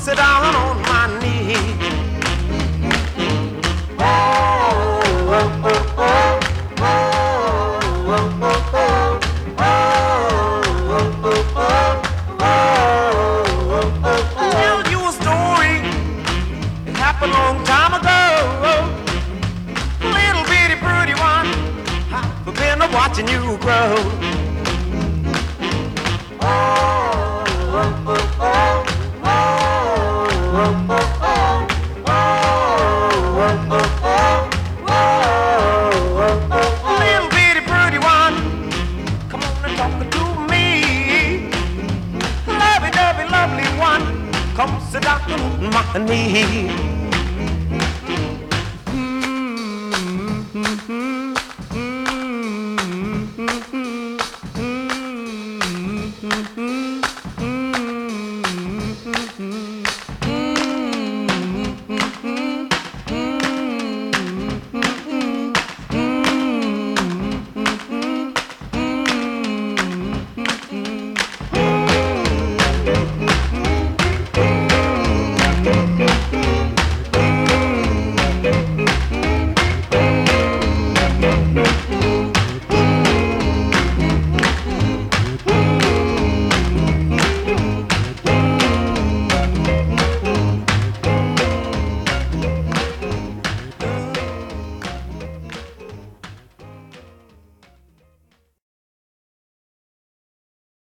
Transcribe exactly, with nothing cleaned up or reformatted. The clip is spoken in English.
sit down on my knee. Oh, oh, oh, oh, oh, oh, oh, oh, oh, oh, oh. Tell you a story, it happened a long time ago. Little bitty pretty one, I've been watching you grow. Little bitty pretty one, come on and talk to me. Lovey, dovey, lovely one, come sit down on my knee.